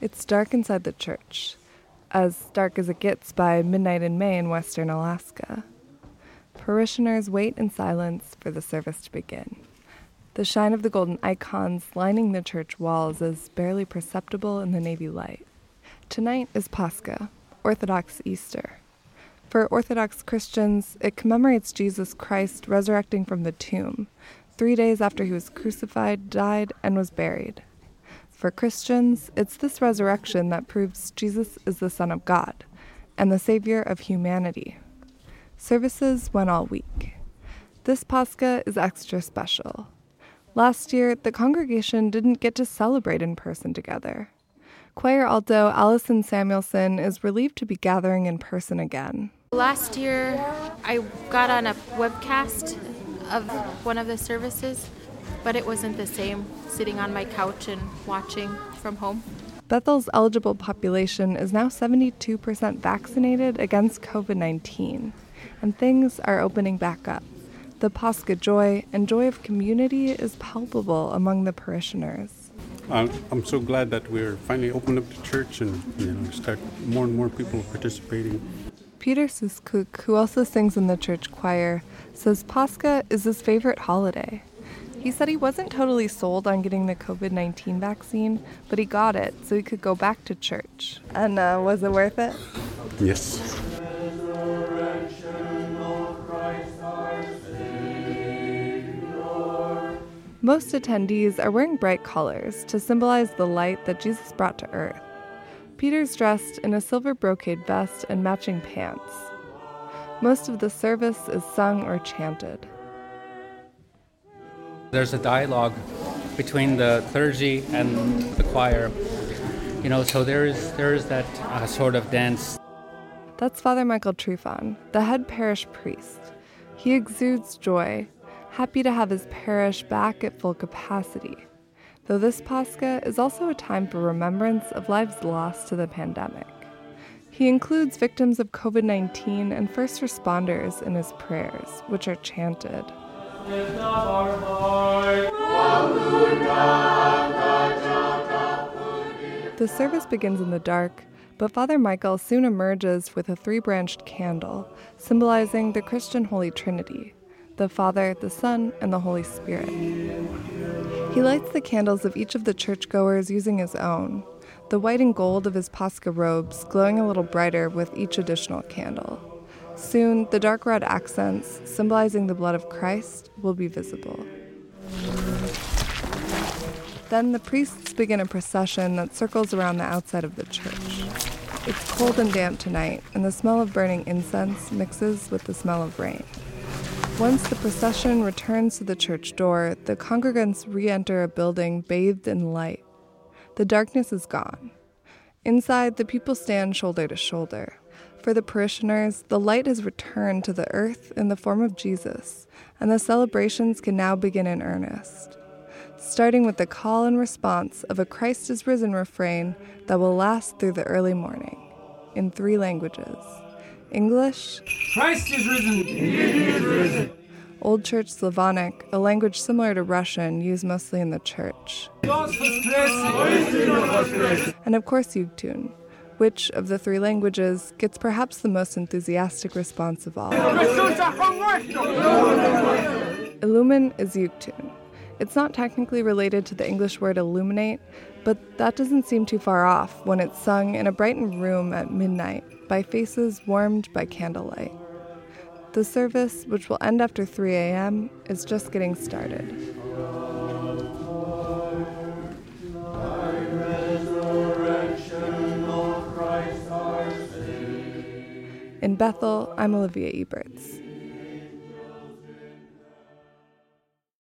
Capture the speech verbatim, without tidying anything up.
It's dark inside the church, as dark as it gets by midnight in May in western Alaska. Parishioners wait in silence for the service to begin. The shine of the golden icons lining the church walls is barely perceptible in the navy light. Tonight is Pascha, Orthodox Easter. For Orthodox Christians, it commemorates Jesus Christ resurrecting from the tomb, three days after he was crucified, died, and was buried. For Christians, it's this resurrection that proves Jesus is the Son of God and the Savior of humanity. Services went all week. This Pascha is extra special. Last year, the congregation didn't get to celebrate in person together. Choir alto Allison Samuelson is relieved to be gathering in person again. Last year, I got on a webcast of one of the services, but it wasn't the same sitting on my couch and watching from home. Bethel's eligible population is now seventy-two percent vaccinated against covid nineteen, and things are opening back up. The Pascha joy and joy of community is palpable among the parishioners. Uh, I'm so glad that we're finally opened up the church and you know start more and more people participating. Peter Suskuk, who also sings in the church choir, says Pascha is his favorite holiday. He said he wasn't totally sold on getting the covid nineteen vaccine, but he got it so he could go back to church. And uh, was it worth it? Yes. Most attendees are wearing bright colors to symbolize the light that Jesus brought to earth. Peter's dressed in a silver brocade vest and matching pants. Most of the service is sung or chanted. There's a dialogue between the clergy and the choir, you know, so there is there is that uh, sort of dance. That's Father Michael Trufant, the head parish priest. He exudes joy, happy to have his parish back at full capacity, though this Pascha is also a time for remembrance of lives lost to the pandemic. He includes victims of covid nineteen and first responders in his prayers, which are chanted. The service begins in the dark, but Father Michael soon emerges with a three-branched candle, symbolizing the Christian Holy Trinity, the Father, the Son, and the Holy Spirit. He lights the candles of each of the churchgoers using his own, the white and gold of his Pascha robes glowing a little brighter with each additional candle. Soon, the dark red accents, symbolizing the blood of Christ, will be visible. Then the priests begin a procession that circles around the outside of the church. It's cold and damp tonight, and the smell of burning incense mixes with the smell of rain. Once the procession returns to the church door, the congregants re-enter a building bathed in light. The darkness is gone. Inside, the people stand shoulder to shoulder. For the parishioners, the light has returned to the earth in the form of Jesus, and the celebrations can now begin in earnest. Starting with the call and response of a Christ is risen refrain that will last through the early morning, in three languages. English, Christ is risen! Indeed he is risen! Old Church Slavonic, a language similar to Russian used mostly in the church. And of course Yugtun, which of the three languages gets perhaps the most enthusiastic response of all. Illumin is Yugtun. It's not technically related to the English word illuminate, but that doesn't seem too far off when it's sung in a brightened room at midnight by faces warmed by candlelight. The service, which will end after three a.m., is just getting started. In Bethel, I'm Olivia Eberts.